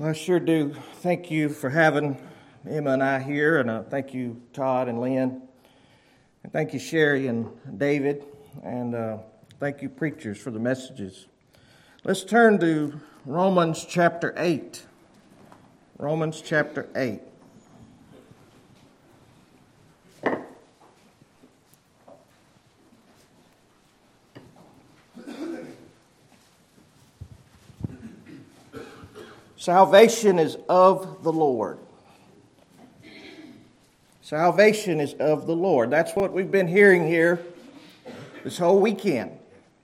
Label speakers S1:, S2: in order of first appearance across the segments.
S1: Well, I sure do. Thank you for having Emma and I here, and thank you, Todd and Lynn, and thank you, Sherry and David, and thank you, preachers, for the messages. Let's turn to Romans chapter 8. Romans chapter 8. Salvation is of the Lord. Salvation is of the Lord. That's what we've been hearing here this whole weekend.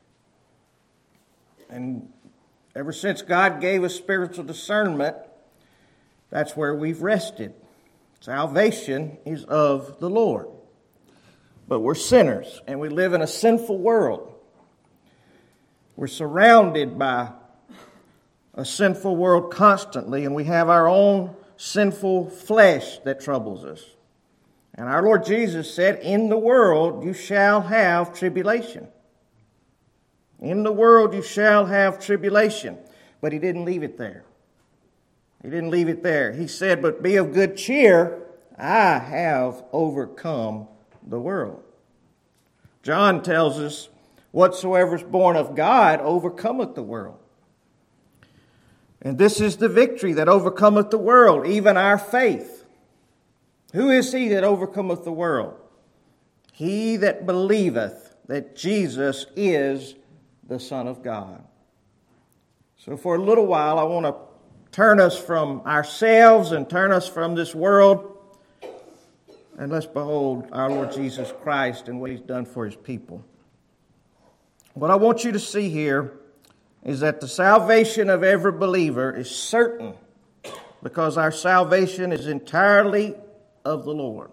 S1: And ever since God gave us spiritual discernment, that's where we've rested. Salvation is of the Lord. But we're sinners, and we live in a sinful world. We're surrounded by a sinful world constantly, and we have our own sinful flesh that troubles us. And our Lord Jesus said, in the world you shall have tribulation. In the world you shall have tribulation. But he didn't leave it there. He didn't leave it there. He said, but be of good cheer, I have overcome the world. John tells us, whatsoever is born of God overcometh the world. And this is the victory that overcometh the world, even our faith. Who is he that overcometh the world? He that believeth that Jesus is the Son of God. So for a little while, I want to turn us from ourselves and turn us from this world. And let's behold our Lord Jesus Christ and what he's done for his people. What I want you to see here is that the salvation of every believer is certain because our salvation is entirely of the Lord.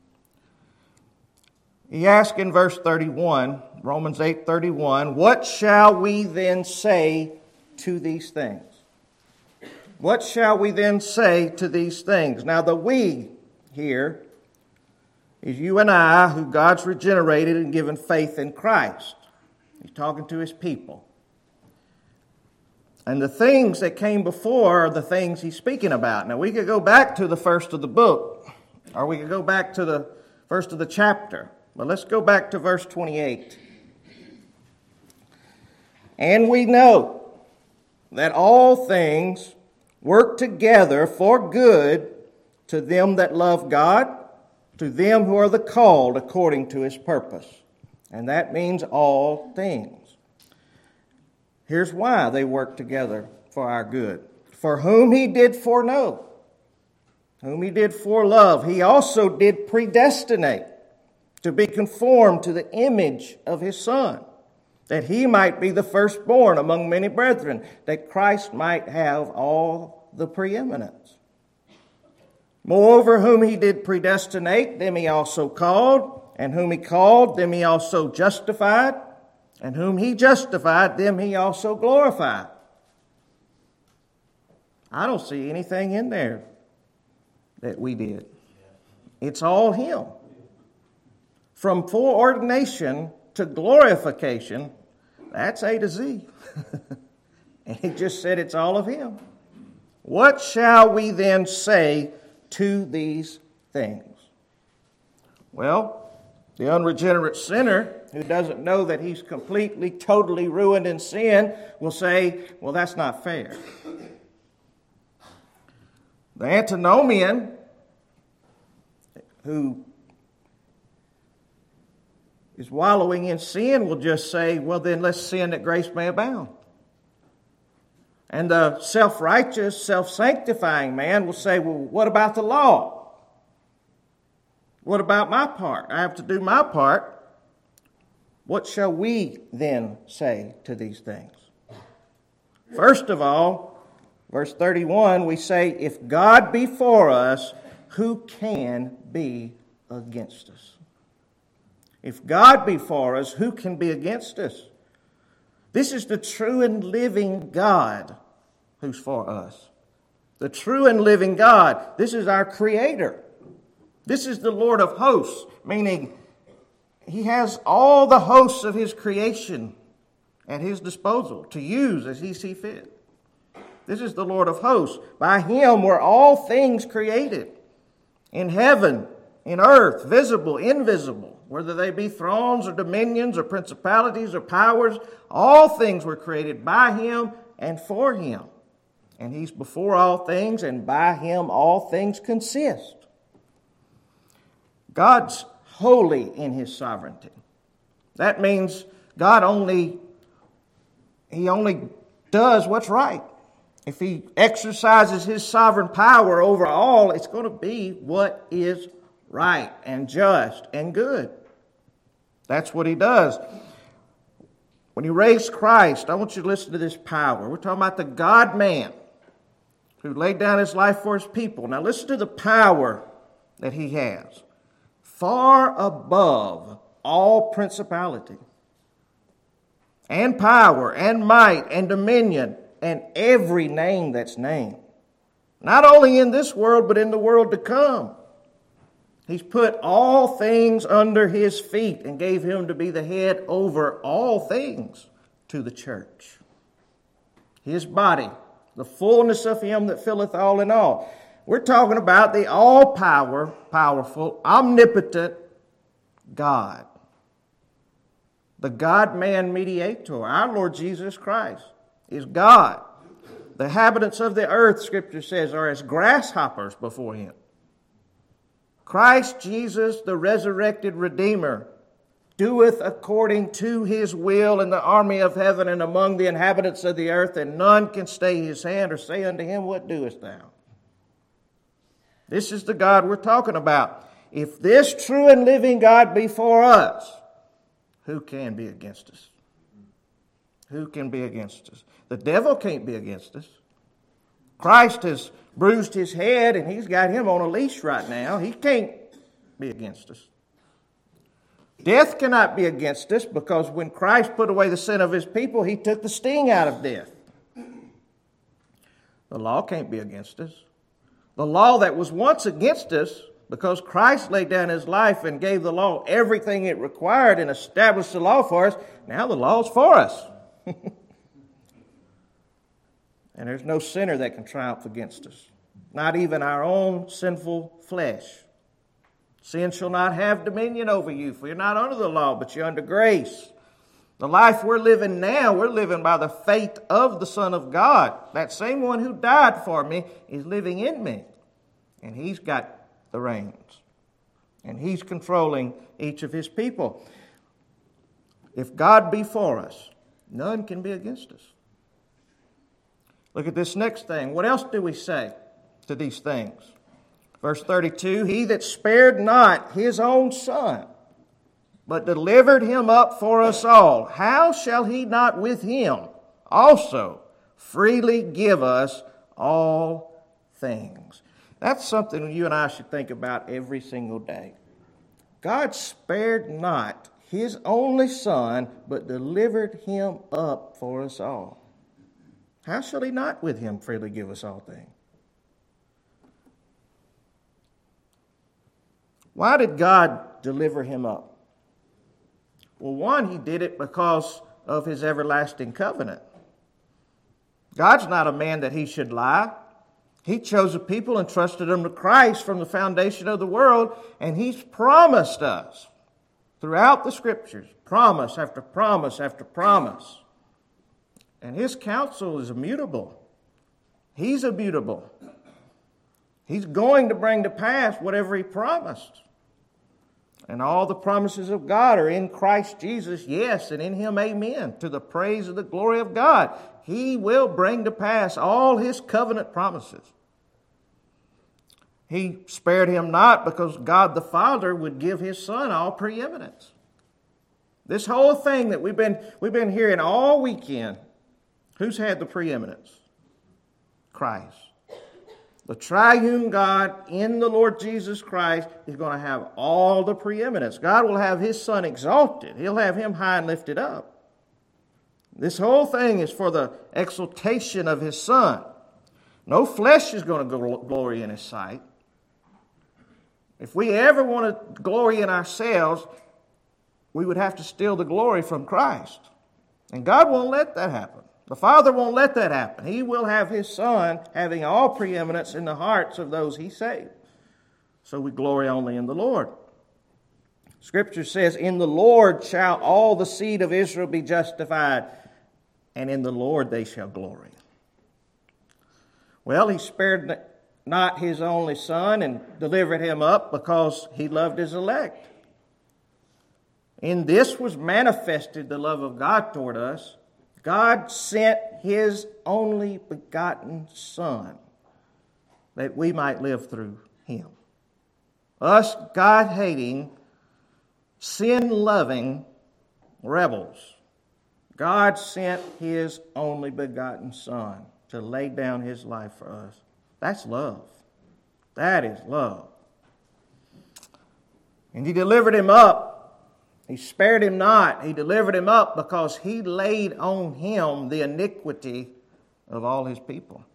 S1: He asks in verse 31, Romans 8:31, what shall we then say to these things? What shall we then say to these things? Now the we here is you and I who God's regenerated and given faith in Christ. He's talking to his people. And the things that came before are the things he's speaking about. Now, we could go back to the first of the book, or we could go back to the first of the chapter. But let's go back to verse 28. And we know that all things work together for good to them that love God, to them who are the called according to his purpose. And that means all things. Here's why they work together for our good. For whom he did foreknow, whom he did forelove, he also did predestinate to be conformed to the image of his Son, that he might be the firstborn among many brethren, that Christ might have all the preeminence. Moreover, whom he did predestinate, them he also called, and whom he called, them he also justified, and whom he justified, them he also glorified. I don't see anything in there that we did. It's all him. From foreordination to glorification, that's A to Z. And he just said it's all of him. What shall we then say to these things? Well, the unregenerate sinner who doesn't know that he's completely, totally ruined in sin will say, well, that's not fair. The antinomian who is wallowing in sin will just say, well, then let's sin that grace may abound. And the self-righteous, self-sanctifying man will say, well, what about the law? What about my part? I have to do my part. What shall we then say to these things? First of all, verse 31, we say, if God be for us, who can be against us? If God be for us, who can be against us? This is the true and living God who's for us. The true and living God. This is our Creator. This is the Lord of hosts, meaning he has all the hosts of his creation at his disposal to use as he sees fit. This is the Lord of hosts. By him were all things created, in heaven, in earth, visible, invisible, whether they be thrones or dominions or principalities or powers. All things were created by him and for him. And he's before all things, and by him all things consist. God's holy in his sovereignty. That means God only does what's right. If he exercises his sovereign power over all, it's going to be what is right and just and good. That's what he does. When he raised Christ, I want you to listen to this power. We're talking about the God-man who laid down his life for his people. Now listen to the power that he has. Far above all principality and power and might and dominion and every name that's named. Not only in this world, but in the world to come. He's put all things under his feet and gave him to be the head over all things to the church. His body, the fullness of him that filleth all in all. We're talking about the all-powerful, omnipotent God. The God-man mediator, our Lord Jesus Christ, is God. The inhabitants of the earth, Scripture says, are as grasshoppers before him. Christ Jesus, the resurrected Redeemer, doeth according to his will in the army of heaven and among the inhabitants of the earth, and none can stay his hand or say unto him, what doest thou? This is the God we're talking about. If this true and living God be for us, who can be against us? Who can be against us? The devil can't be against us. Christ has bruised his head and he's got him on a leash right now. He can't be against us. Death cannot be against us because when Christ put away the sin of his people, he took the sting out of death. The law can't be against us. The law that was once against us, because Christ laid down his life and gave the law everything it required and established the law for us, now the law's for us. And there's no sinner that can triumph against us. Not even our own sinful flesh. Sin shall not have dominion over you, for you're not under the law, but you're under grace. The life we're living now, we're living by the faith of the Son of God. That same one who died for me is living in me. And he's got the reins. And he's controlling each of his people. If God be for us, none can be against us. Look at this next thing. What else do we say to these things? Verse 32, he that spared not his own son, but delivered him up for us all, how shall he not with him also freely give us all things? That's something you and I should think about every single day. God spared not his only son, but delivered him up for us all. How shall he not with him freely give us all things? Why did God deliver him up? Well, one, he did it because of his everlasting covenant. God's not a man that he should lie. He chose a people and trusted them to Christ from the foundation of the world, and he's promised us throughout the Scriptures, promise after promise after promise. And his counsel is immutable. He's immutable. He's going to bring to pass whatever he promised. And all the promises of God are in Christ Jesus, yes, and in him, amen, to the praise of the glory of God. He will bring to pass all his covenant promises. He spared him not because God the Father would give his Son all preeminence. This whole thing that we've been hearing all weekend, who's had the preeminence? Christ. The triune God in the Lord Jesus Christ is going to have all the preeminence. God will have his Son exalted. He'll have him high and lifted up. This whole thing is for the exaltation of his Son. No flesh is going to glory in his sight. If we ever want to glory in ourselves, we would have to steal the glory from Christ. And God won't let that happen. The Father won't let that happen. He will have His Son having all preeminence in the hearts of those He saved. So we glory only in the Lord. Scripture says, in the Lord shall all the seed of Israel be justified, and in the Lord they shall glory. Well, He spared not His only Son and delivered Him up because He loved His elect. In this was manifested the love of God toward us. God sent His only begotten Son that we might live through Him. Us God-hating, sin-loving rebels, God sent His only begotten Son to lay down His life for us. That's love. That is love. And He delivered Him up. He spared Him not. He delivered Him up because He laid on Him the iniquity of all His people.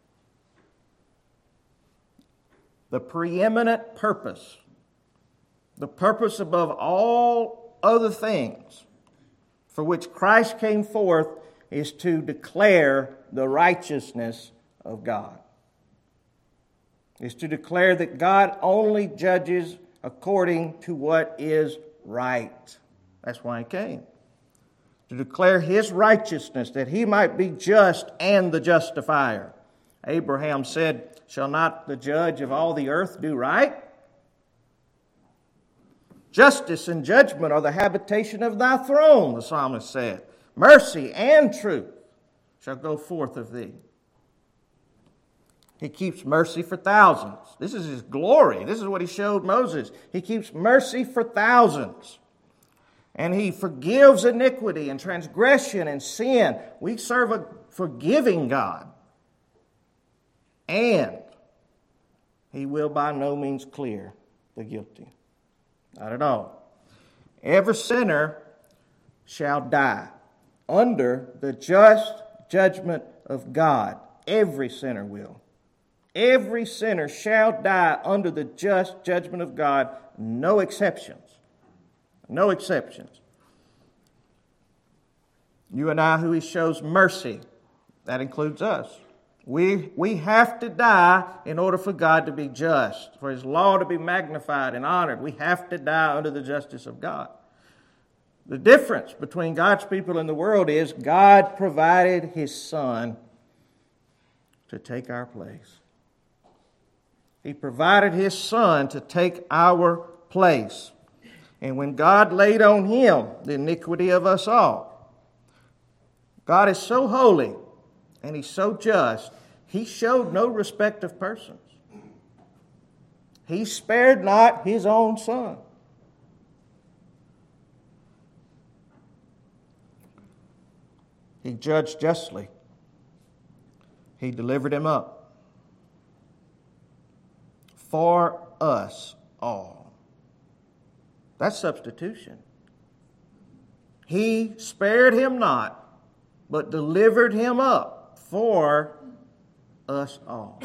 S1: The preeminent purpose, the purpose above all other things for which Christ came forth, is to declare the righteousness of God. Is to declare that God only judges according to what is right. That's why He came. To declare His righteousness, that He might be just and the justifier. Abraham said, shall not the judge of all the earth do right? Justice and judgment are the habitation of thy throne, the psalmist said. Mercy and truth shall go forth of thee. He keeps mercy for thousands. This is His glory. This is what He showed Moses. He keeps mercy for thousands. And He forgives iniquity and transgression and sin. We serve a forgiving God. And He will by no means clear the guilty. Not at all. Every sinner shall die under the just judgment of God. Every sinner will. Every sinner shall die under the just judgment of God. No exceptions. No exceptions. You and I, who He shows mercy, that includes us. We have to die in order for God to be just, for His law to be magnified and honored. We have to die under the justice of God. The difference between God's people and the world is God provided His Son to take our place. He provided His Son to take our place. And when God laid on Him the iniquity of us all, God is so holy and He's so just, He showed no respect of persons. He spared not His own Son. He judged justly. He delivered Him up for us all. That's substitution. He spared Him not, but delivered Him up for us all.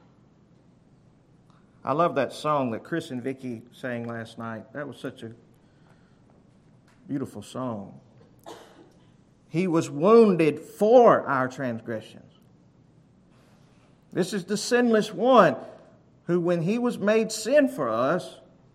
S1: I love that song that Chris and Vicki sang last night. That was such a beautiful song. He was wounded for our transgressions. This is the sinless one who, when He was made sin for us,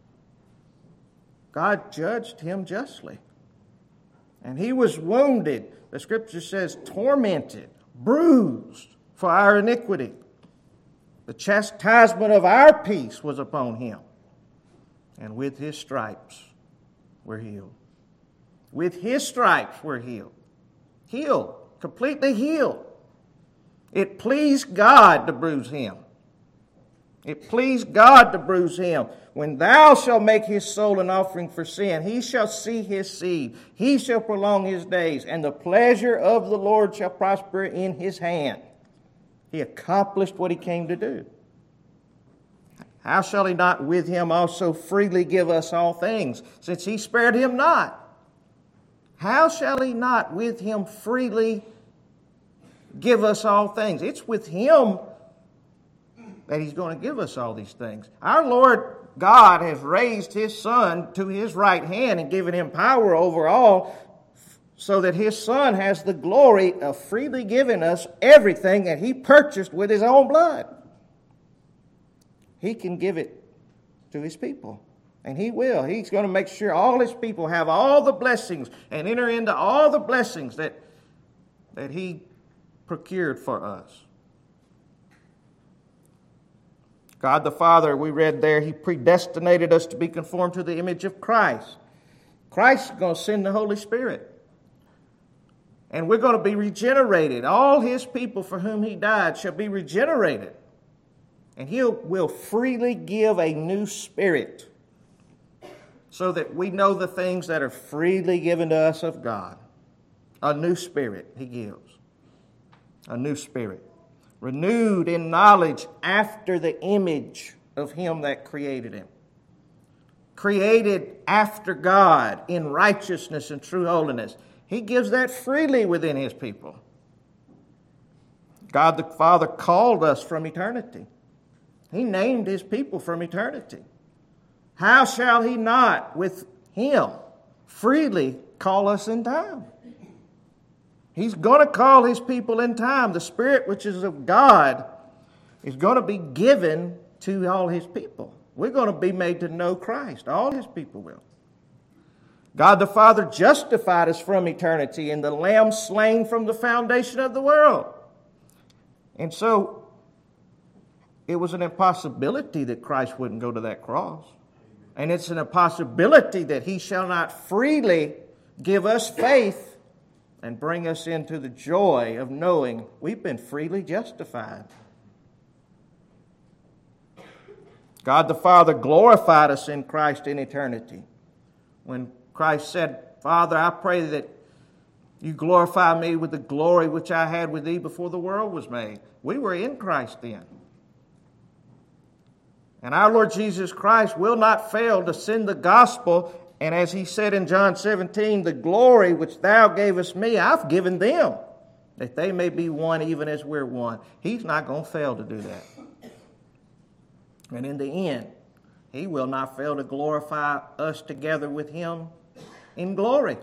S1: God judged Him justly. And He was wounded, the Scripture says, tormented, bruised for our iniquity. The chastisement of our peace was upon Him. And with His stripes we're healed. With His stripes we're healed. Healed. Completely healed. It pleased God to bruise Him. It pleased God to bruise Him. When thou shalt make His soul an offering for sin, He shall see His seed. He shall prolong His days, and the pleasure of the Lord shall prosper in His hand. He accomplished what He came to do. How shall He not with Him also freely give us all things, since He spared Him not? How shall He not with Him freely give us all things? It's with Him that He's going to give us all these things. Our Lord God has raised His Son to His right hand and given Him power over all so that his Son has the glory of freely giving us everything that he purchased with his own blood. He can give it to his people, and he will. He's going to make sure all his people have all the blessings and enter into all the blessings that he procured for us. God the Father, we read there, he predestinated us to be conformed to the image of Christ. Christ is going to send the Holy Spirit. And we're going to be regenerated. All his people for whom he died shall be regenerated. And he will freely give a new spirit so that we know the things that are freely given to us of God. A new spirit he gives. A new spirit. Renewed in knowledge after the image of him that created him. Created after God in righteousness and true holiness. He gives that freely within his people. God the Father called us from eternity. He named his people from eternity. How shall he not with him freely call us in time? He's going to call his people in time. The Spirit which is of God is going to be given to all his people. We're going to be made to know Christ. All his people will. God the Father justified us from eternity in the Lamb slain from the foundation of the world. And so it was an impossibility that Christ wouldn't go to that cross. And it's an impossibility that he shall not freely give us faith and bring us into the joy of knowing we've been freely justified. God the Father glorified us in Christ in eternity. When Christ said, Father, I pray that you glorify me with the glory which I had with thee before the world was made. We were in Christ then. And our Lord Jesus Christ will not fail to send the gospel. And as he said in John 17, the glory which thou gavest me, I've given them, that they may be one even as we're one. He's not going to fail to do that. And in the end, he will not fail to glorify us together with him in glory.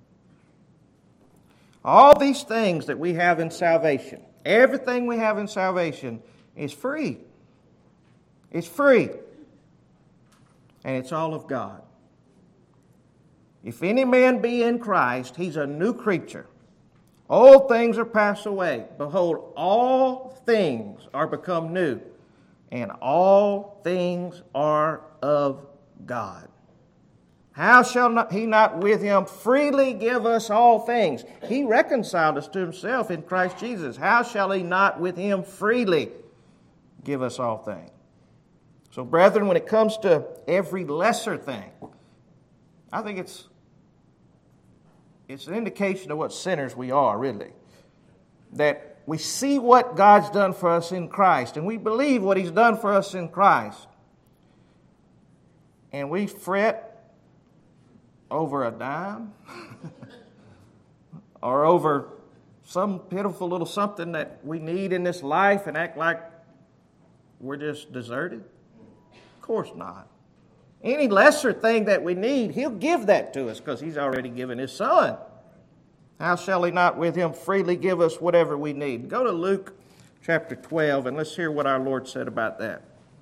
S1: All these things that we have in salvation, everything we have in salvation is free. It's free. And it's all of God. If any man be in Christ, he's a new creature. Old things are passed away. Behold, all things are become new. And all things are of God. How shall he not with him freely give us all things? He reconciled us to himself in Christ Jesus. How shall he not with him freely give us all things? So, brethren, when it comes to every lesser thing, I think it's an indication of what sinners we are, really. That we see what God's done for us in Christ, and we believe what he's done for us in Christ. And we fret over a dime or over some pitiful little something that we need in this life and act like we're just deserted. Of course not. Any lesser thing that we need, he'll give that to us because he's already given his Son. How shall he not with him freely give us whatever we need? Go to Luke chapter 12 and let's hear what our Lord said about that.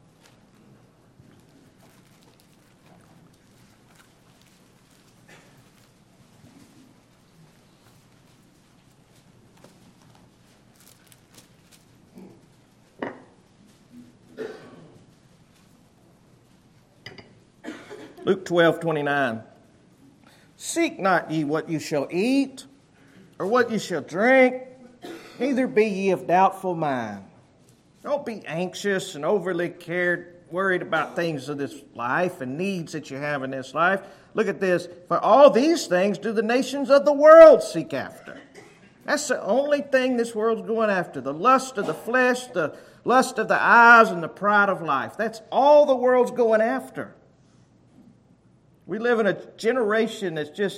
S1: Luke 12:29. Seek not ye what you shall eat, or what you shall drink, neither be ye of doubtful mind. Don't be anxious and overly worried about things of this life and needs that you have in this life. Look at this. For all these things do the nations of the world seek after. That's the only thing this world's going after. The lust of the flesh, the lust of the eyes, and the pride of life. That's all the world's going after. We live in a generation that's just,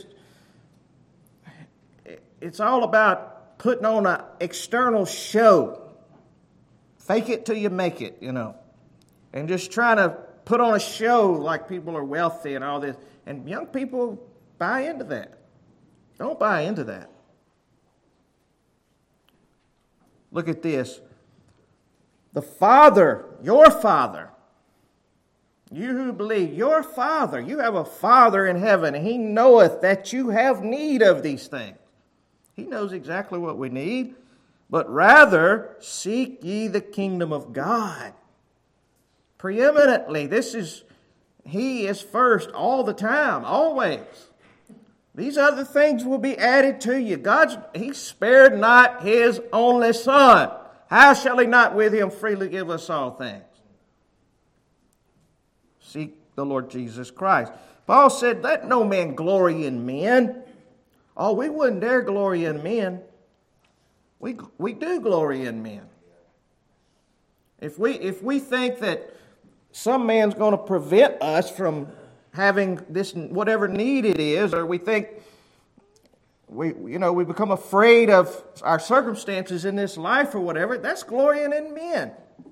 S1: it's all about putting on an external show. Fake it till you make it, And just trying to put on a show like people are wealthy and all this. And young people buy into that. Don't buy into that. Look at this. The Father, your Father, you who believe, your Father, you have a Father in heaven, and He knoweth that you have need of these things. He knows exactly what we need. But rather, seek ye the kingdom of God. Preeminently, He is first all the time, always. These other things will be added to you. He spared not His only Son. How shall He not with Him freely give us all things? Seek the Lord Jesus Christ. Paul said, let no man glory in men. Oh, we wouldn't dare glory in men. We do glory in men. If we think that some man's going to prevent us from having this, whatever need it is, or we think we become afraid of our circumstances in this life or whatever, that's glorying in men.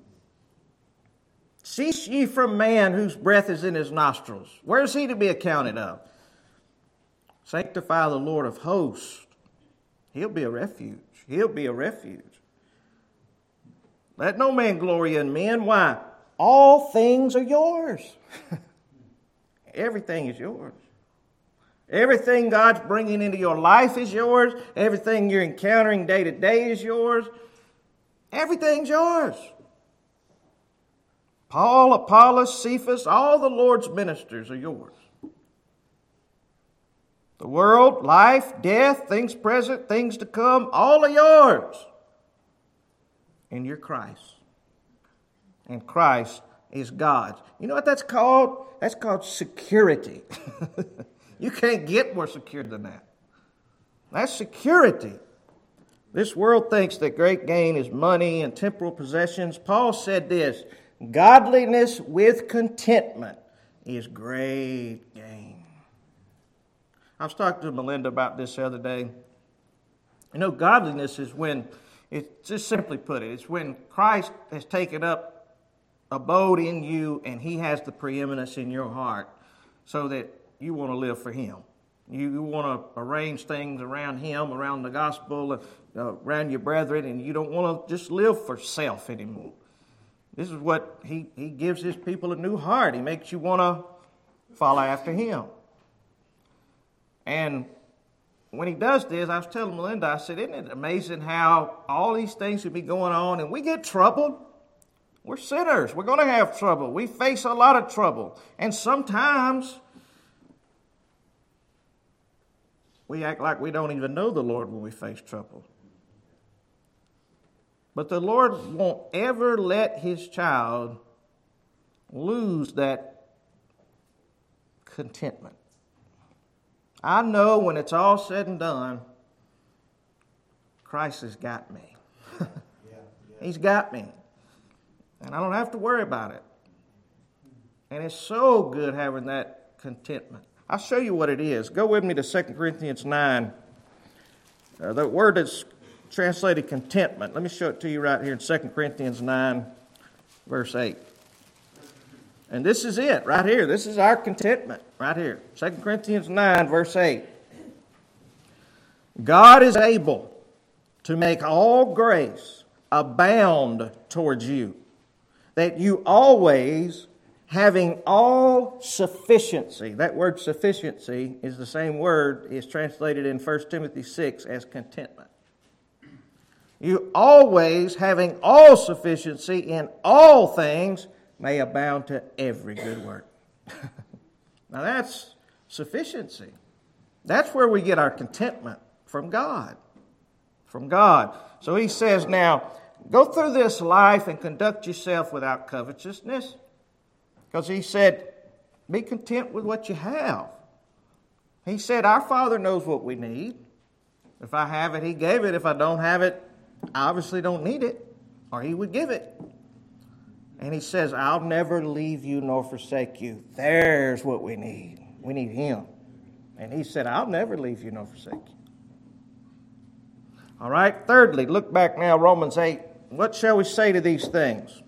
S1: Cease ye from man whose breath is in his nostrils. Where is he to be accounted of? Sanctify the Lord of hosts. He'll be a refuge. He'll be a refuge. Let no man glory in men. Why? All things are yours. Everything is yours. Everything God's bringing into your life is yours. Everything you're encountering day to day is yours. Everything's yours. Paul, Apollos, Cephas, all the Lord's ministers are yours. The world, life, death, things present, things to come, all are yours. And you're Christ. And Christ is God's. You know what that's called? That's called security. You can't get more secure than that. That's security. This world thinks that great gain is money and temporal possessions. Paul said this, godliness with contentment is great gain. I was talking to Melinda about this the other day. You know, godliness is when, it's just simply put it's when Christ has taken up abode in you and He has the preeminence in your heart so that you want to live for Him. You want to arrange things around Him, around the gospel, around your brethren, and you don't want to just live for self anymore. This is what He gives His people a new heart. He makes you want to follow after Him. And when He does this, I was telling Melinda, I said, isn't it amazing how all these things can be going on and we get troubled? We're sinners. We're going to have trouble. We face a lot of trouble. And sometimes we act like we don't even know the Lord when we face trouble. But the Lord won't ever let His child lose that contentment. I know when it's all said and done, Christ has got me. He's got me. And I don't have to worry about it. And it's so good having that contentment. I'll show you what it is. Go with me to 2 Corinthians 9. The word is translated contentment. Let me show it to you right here in 2 Corinthians 9, verse 8. And this is it right here. This is our contentment right here. 2 Corinthians 9, verse 8. God is able to make all grace abound towards you, that you always, having all sufficiency. That word sufficiency is the same word is translated in 1 Timothy 6 as contentment. You always, having all sufficiency in all things, may abound to every good work. Now that's sufficiency. That's where we get our contentment from God. From God. So he says now, go through this life and conduct yourself without covetousness. Because he said, be content with what you have. He said, our Father knows what we need. If I have it, He gave it. If I don't have it, I obviously don't need it, or He would give it. And He says, I'll never leave you nor forsake you. There's what we need. We need Him. And He said, I'll never leave you nor forsake you. All right, thirdly, look back now, Romans 8. What shall we say to these things?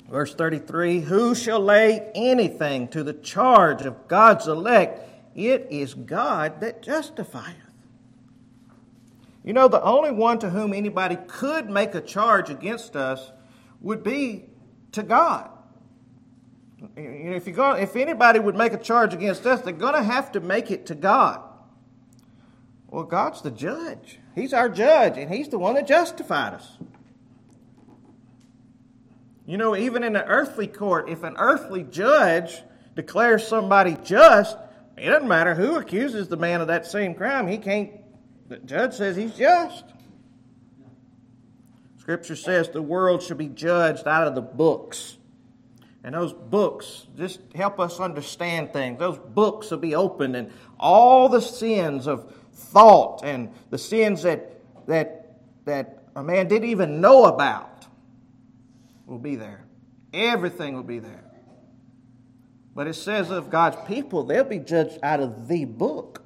S1: Verse 33, who shall lay anything to the charge of God's elect? It is God that justifieth. You know, the only one to whom anybody could make a charge against us would be to God. You know, if anybody would make a charge against us, they're going to have to make it to God. Well, God's the judge. He's our judge, and He's the one that justified us. You know, even in an earthly court, if an earthly judge declares somebody just, it doesn't matter who accuses the man of that same crime. The judge says he's just. Scripture says the world should be judged out of the books. And those books just help us understand things. Those books will be opened, and all the sins of thought and the sins that a man didn't even know about will be there. Everything will be there. But it says of God's people, they'll be judged out of the book.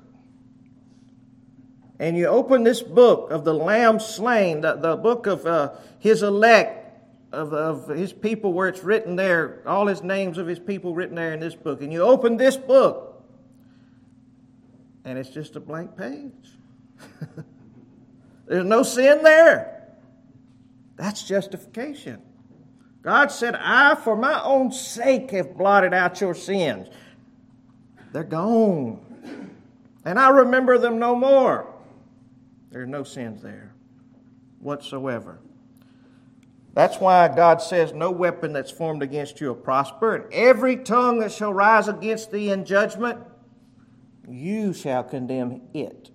S1: And you open this book of the Lamb slain, the book of His elect, of His people, where it's written there, all His names of His people written there in this book. And you open this book, and it's just a blank page. There's no sin there. That's justification. God said, I, for my own sake, have blotted out your sins. They're gone. And I remember them no more. There are no sins there whatsoever. That's why God says, no weapon that's formed against you will prosper, and every tongue that shall rise against thee in judgment, you shall condemn it.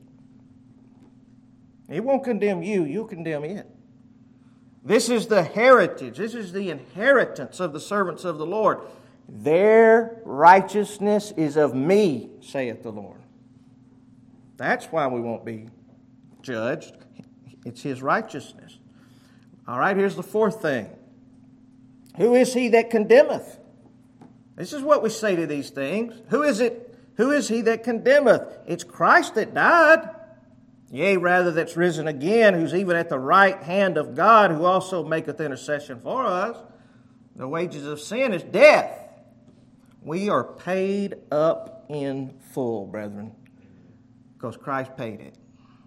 S1: It won't condemn you, you'll condemn it. This is the heritage, this is the inheritance of the servants of the Lord. Their righteousness is of me, saith the Lord. That's why we won't be judged. It's His righteousness. All right, here's the fourth thing. Who is he that condemneth? This is what we say to these things. Who is it? Who is he that condemneth? It's Christ that died. Yea, rather that's risen again, who's even at the right hand of God, who also maketh intercession for us. The wages of sin is death. We are paid up in full, brethren, because Christ paid it.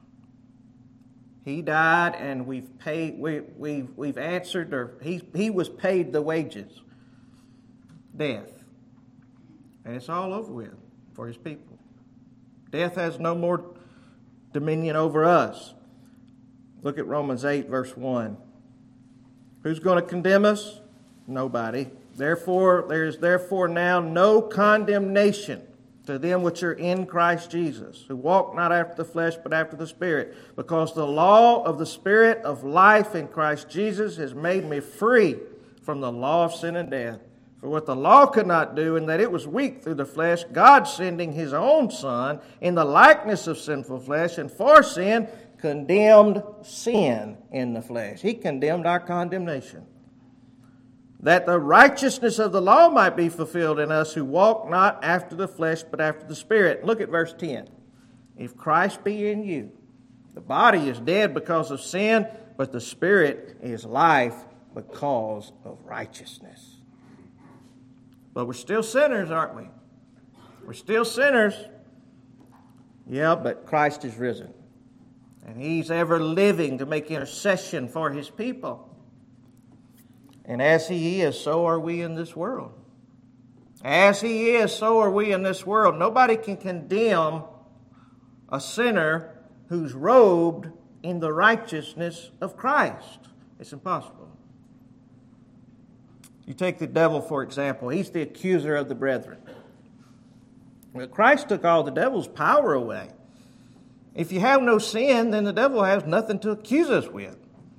S1: He died, and we've paid. We've answered, or he was paid the wages, death, and it's all over with for His people. Death has no more dominion over us. Look at Romans 8, verse 1. Who's going to condemn us? Nobody. Therefore, there is therefore now no condemnation to them which are in Christ Jesus, who walk not after the flesh, but after the Spirit. Because the law of the Spirit of life in Christ Jesus has made me free from the law of sin and death. For what the law could not do, in that it was weak through the flesh, God sending His own Son in the likeness of sinful flesh, and for sin, condemned sin in the flesh. He condemned our condemnation, that the righteousness of the law might be fulfilled in us who walk not after the flesh, but after the Spirit. Look at verse 10. If Christ be in you, the body is dead because of sin, but the Spirit is life because of righteousness. But we're still sinners, aren't we? We're still sinners. Yeah, but Christ is risen. And He's ever living to make intercession for His people. And as He is, so are we in this world. As He is, so are we in this world. Nobody can condemn a sinner who's robed in the righteousness of Christ. It's impossible. You take the devil, for example. He's the accuser of the brethren. Well, Christ took all the devil's power away. If you have no sin, then the devil has nothing to accuse us with.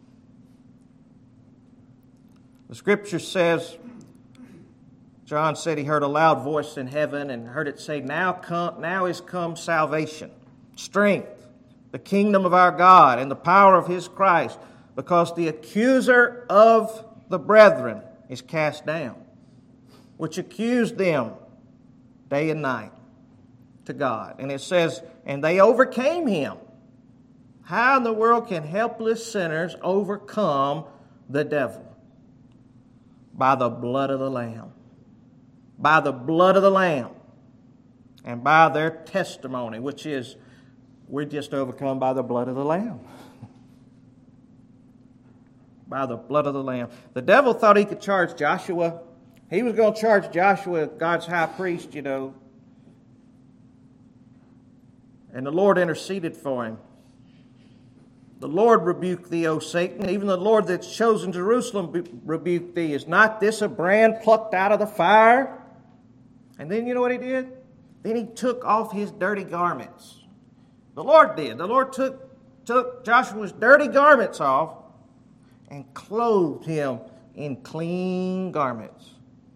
S1: The Scripture says, John said he heard a loud voice in heaven and heard it say, now is come salvation, strength, the kingdom of our God, and the power of His Christ, because the accuser of the brethren is cast down, which accused them day and night to God. And it says, and they overcame him. How in the world can helpless sinners overcome the devil? By the blood of the Lamb. By the blood of the Lamb. And by their testimony, which is, we're just overcome by the blood of the Lamb. By the blood of the Lamb. The devil thought he could charge Joshua. He was going to charge Joshua, God's high priest, And the Lord interceded for him. The Lord rebuked thee, O Satan. Even the Lord that's chosen Jerusalem rebuked thee. Is not this a brand plucked out of the fire? And then you know what he did? Then he took off his dirty garments. The Lord did. The Lord took Joshua's dirty garments off and clothed him in clean garments.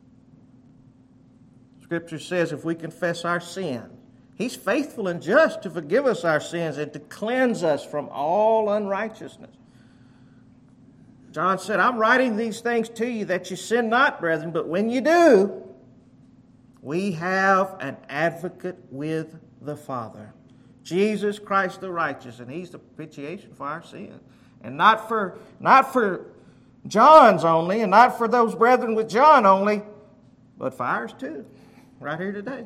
S1: Scripture says if we confess our sin, He's faithful and just to forgive us our sins and to cleanse us from all unrighteousness. John said, I'm writing these things to you that you sin not, brethren, but when you do, we have an advocate with the Father, Jesus Christ the righteous, and He's the propitiation for our sins. And not for John's only, and not for those brethren with John only, but for ours too, right here today.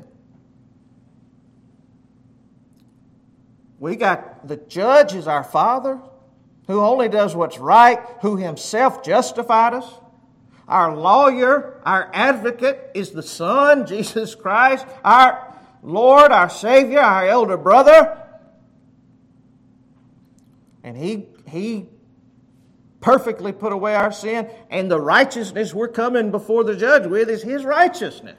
S1: We got the judge is our Father, who only does what's right, who Himself justified us. Our lawyer, our advocate is the Son, Jesus Christ, our Lord, our Savior, our elder brother. And He perfectly put away our sin, and the righteousness we're coming before the judge with is His righteousness.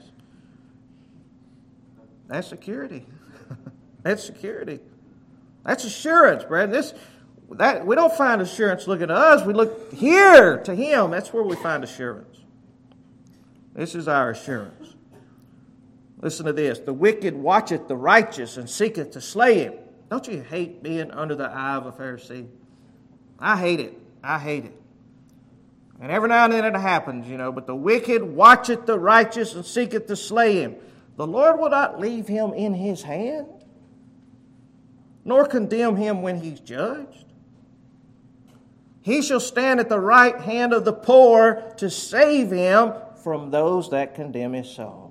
S1: That's security. That's security. That's assurance, brethren. We don't find assurance looking to us. We look here to Him. That's where we find assurance. This is our assurance. Listen to this. The wicked watcheth the righteous and seeketh to slay him. Don't you hate being under the eye of a Pharisee? I hate it. I hate it. And every now and then it happens, But the wicked watcheth the righteous and seeketh to slay him. The Lord will not leave him in His hand, nor condemn him when he's judged. He shall stand at the right hand of the poor to save him from those that condemn his soul.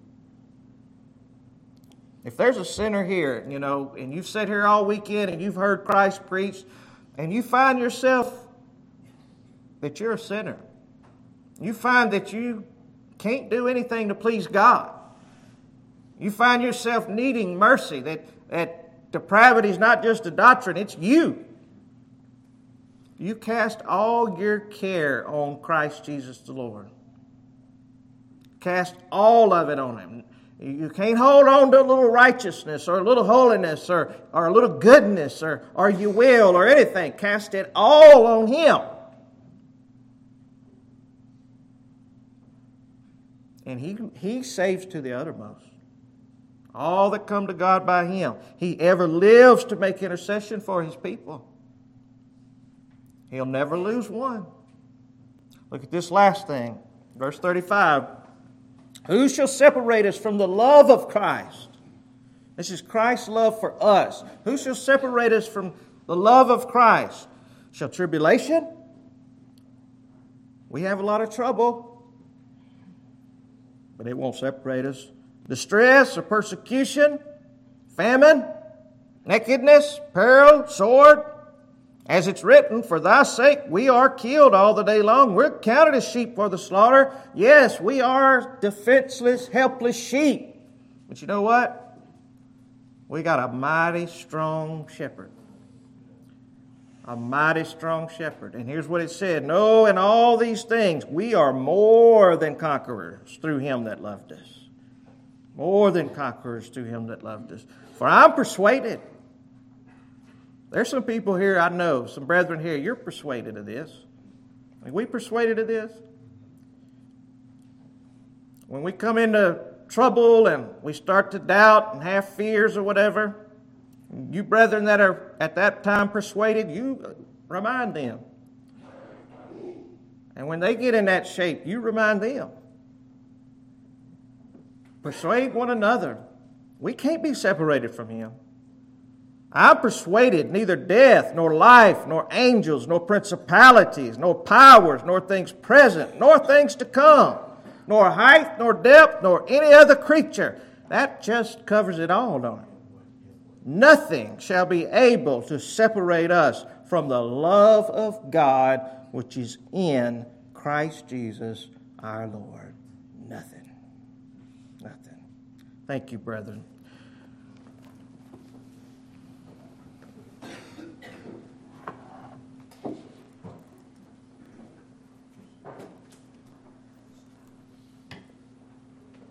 S1: If there's a sinner here, and you've sat here all weekend and you've heard Christ preach, and you find yourself that you're a sinner, you find that you can't do anything to please God, you find yourself needing mercy, that depravity is not just a doctrine, it's you. You cast all your care on Christ Jesus the Lord. Cast all of it on Him. You can't hold on to a little righteousness or a little holiness or a little goodness or you will or anything. Cast it all on Him. And He saves to the uttermost. All that come to God by Him. He ever lives to make intercession for His people. He'll never lose one. Look at this last thing. Verse 35. Who shall separate us from the love of Christ? This is Christ's love for us. Who shall separate us from the love of Christ? Shall tribulation? We have a lot of trouble, but it won't separate us. Distress or persecution, famine, nakedness, peril, sword. As it's written, for thy sake we are killed all the day long. We're counted as sheep for the slaughter. Yes, we are defenseless, helpless sheep. But you know what? We got a mighty strong shepherd. A mighty strong shepherd. And here's what it said. No, in all these things we are more than conquerors through Him that loved us. More than conquerors through Him that loved us. For I'm persuaded. There's some people here I know, some brethren here, you're persuaded of this. Are we persuaded of this? When we come into trouble and we start to doubt and have fears or whatever, you brethren that are at that time persuaded, you remind them. And when they get in that shape, you remind them. Persuade one another. We can't be separated from Him. I'm persuaded neither death, nor life, nor angels, nor principalities, nor powers, nor things present, nor things to come, nor height, nor depth, nor any other creature. That just covers it all, don't it? Nothing shall be able to separate us from the love of God which is in Christ Jesus our Lord. Nothing. Nothing. Thank you, brethren.